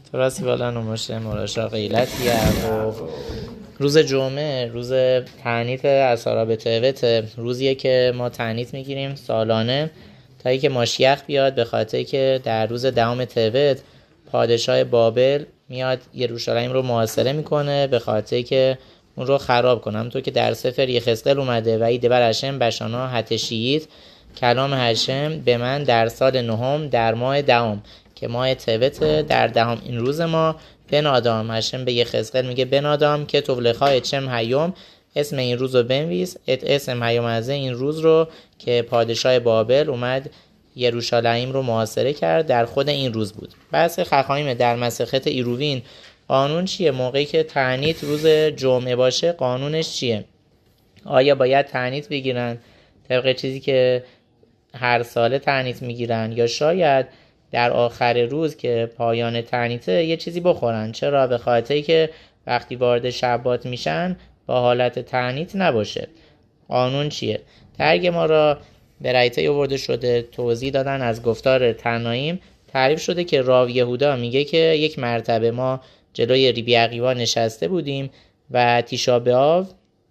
راستی بالا نماشه مراشا غیلتی و روز جمعه روز تعنیت اصحاب تهوت، روزیه که ما تعنیت میگیریم سالانه تا اینکه ماشیخ بیاد، به خاطر که در روز 10 تهوت پادشاه بابل میاد یروشلایم رو محاصره میکنه به خاطر که اون رو خراب کنه. همونطور که در سفر یخزقیل اومده و ایده بر هشم بشانا هتشییت کلام هشم به من در سال 9 در ماه 10 که ماه تهوت در 10 این روز ما بنادام. هشم به یخزقیل میگه بنادام که تولخای چم هیوم، اسم این روز رو بنویس، اسم هیوم از این روز رو که پادشاه بابل اومد یروشلایم رو محاصره کرد در خود این روز بود. بحث خخایم در مسخت ایروین قانون چیه موقعی که تعنیت روز جمعه باشه؟ قانونش چیه؟ آیا باید تعنیت بگیرن طبق چیزی که هر ساله تعنیت میگیرن، یا شاید در آخر روز که پایان تعنیته یه چیزی بخورن؟ چرا؟ به خاطری که وقتی وارد شبات میشن با حالت تعنیت نباشه. قانون چیه؟ ترگ ما را به رایته آورده شده، توضیح دادن از گفتار تنایم. تعریف شده که راو یهودا میگه که یک مرتبه ما جلوی ریبی عقیبا نشسته بودیم و تیشا بآو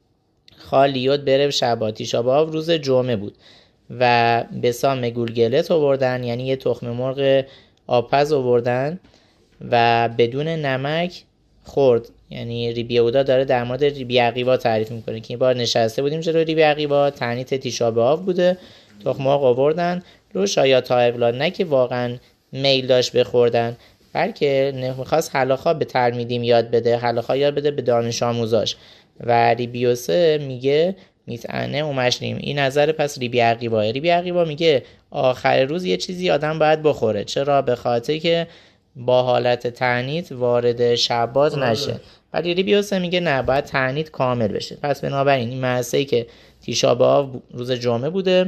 خالیوت برو شبات، تیشا بآو روز جمعه بود و بسام گولگلت آوردن، یعنی یه تخم مرغ آبپز آوردن و بدون نمک خورد. یعنی ریبی یهودا داره در مورد ریبی عقیبا تعریف میکنه که این بار نشسته بودیم جلوی ریبی عقیبا، تعنیت تیشا بآو بوده، تخم مرغ آوردن رو شاید تایبلا، نه که واقعا میل داشت بخوردن، بلکه نمیخواست حلاخا به تلمیدیم یاد بده، حلاخا یاد بده به دانش آموزاش. و ریبیوسه میگه میتعنه اومشنیم این نظر پس ریبی عقیبا. ریبی عقیبا میگه آخر روز یه چیزی آدم باید بخوره. چرا؟ به خاطر که با حالت تعنیت وارد شبات نشه. ولی ریبیوسه میگه نه، باید تعنیت کامل بشه. پس بنابراین این معصه‌ای که تیشا بآو روز جمعه بوده،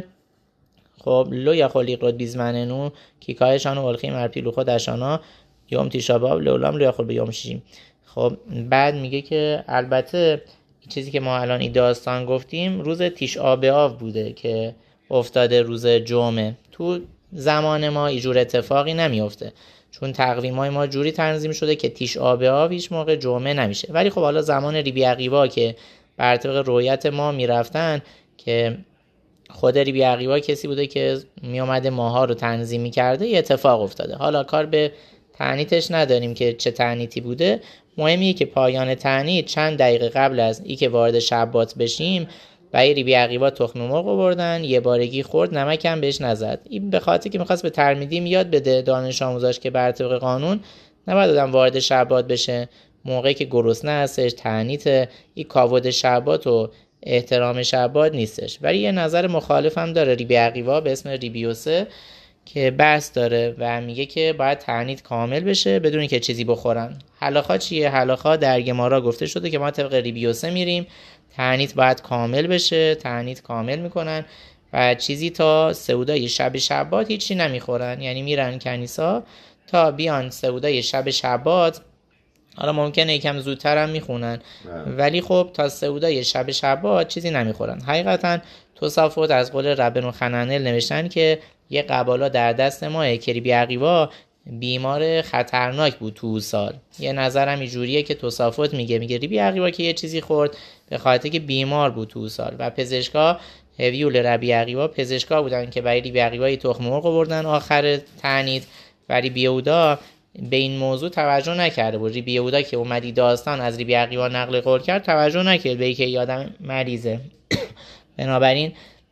خب لو یا خلیق رد بیزمننو کیکایشان و الخیم ارپیلو خودشانا یوم تیشا بآو لولام لو یا خل به یوم شیشیم. خب بعد میگه که البته چیزی که ما الان این داستان گفتیم روز تیشا بآو بوده که افتاده روز جمعه. تو زمان ما اینجور اتفاقی نمیفته، چون تقویمای ما جوری تنظیم شده که تیشا بآو هیچ موقع جمعه نمیشه. ولی خب حالا زمان ریبی عقیبا که بر طبق رویت ما میرفتن، که خود ریبی عقیبا کسی بوده که میومده ماها رو تنظیم میکرده، یه اتفاق افتاده. حالا کار به تعنیتش نداریم که چه تعنیتی بوده، مهمیه که پایان تعنیت چند دقیقه قبل از ای که وارد شبات بشیم و ریبی عقیبا تخم مرغ آوردن، یه بارگی خورد، نمک هم بهش نزد. این به خاطر که میخواست به تلمیدیم یاد بده، دانش آموزاش، که بر طبق قانون نباید آدم وارد شبات بشه موقعی که گرسنه هستش. تعنیت این کاود شبات و احترام شبات نیستش. ولی یه نظر مخالف هم داره ریبی عقیبا به اسم ریبیوسه که بحث داره و میگه که باید تعنیت کامل بشه بدون که چیزی بخورن. حلاخا چیه؟ حلاخا در گمارا گفته شده که ما طبق ریبیوسه میریم، تعنیت باید کامل بشه، تعنیت کامل میکنن و چیزی تا سعودای شب شبات هیچی نمیخورن. یعنی میرن کنیسا تا بیان سعودای شب شبات. حالا ممکنه یکم زودتر هم میخونن ولی خب تا سعودای شب شبات چیزی نمیخورن. حقیقتا توصافات از قول ربن خننل نوشتن که یه قبالا در دست ماه که ریبی عقیبا بیمار خطرناک بود تو سال. یه نظرم اینجوریه که توصافات میگه ریبی عقیبا که یه چیزی خورد به خاطر که بیمار بود تو سال و پزشکا هویول ربی عقیبا پزشکا بودن که برای ریبی عقیبا تخم مرغ آوردن آخر تعنیت. ولی ریبی یهودا به این موضوع توجه نکرده بود. ریبی یهودا که اومدی داستان از ریبی عقیبا نقل قول کرد توجه نکرد به اینکه یادم مریضه. بنابراین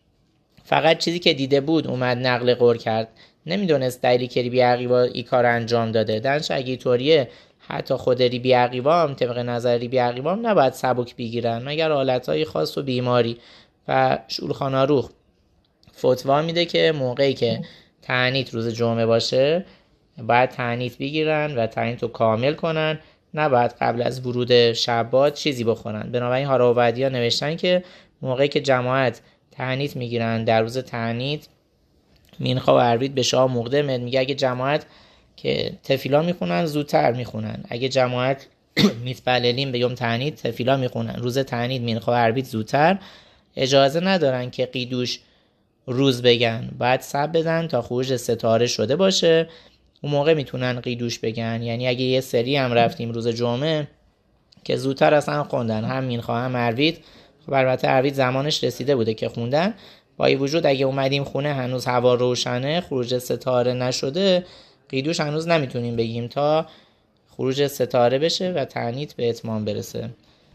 فقط چیزی که دیده بود اومد نقل قول کرد، نمیدونست دلیلی که ریبی عقیبا این کار انجام داده. درنش اگه طوریه حتی خود ریبی عقیبا هم طبق نظر ریبی عقیبا هم نباید سبک بگیرن مگر حالتهای خاص و بیماری. و شولخان آروخ فتوا میده که موقعی که تعنیت روز جمعه باشه باید تعنیت بگیرن و تعنیت رو کامل کنن، نباید قبل از ورود شبات چیزی بخورن. بنابراین هاراودیا نوشتن که موقعی که جماعت تعنیت میگیرن در روز تعنیت مینخا و عربید به شاه مقدمه، میگه اگه جماعت که تفیلا میخونن زودتر میخونن، اگه جماعت میتبللین به یوم تعنیت تفیلا میخونن روز تعنیت مینخا و عربید زودتر، اجازه ندارن که قیدوش روز بگن، باید صبر بدن تا خروج ستاره شده باشه اون موقع میتونن قیدوش بگن. یعنی اگه یه سری هم رفتیم روز جمعه که زودتر اصلا خوندن، هم مینخا هم عروید، خب البته عروید زمانش رسیده بوده که خوندن، با این وجود اگه اومدیم خونه هنوز هوا روشنه، خروج ستاره نشده، قیدوش هنوز نمیتونیم بگیم تا خروج ستاره بشه و تعنیت به اتمام برسه.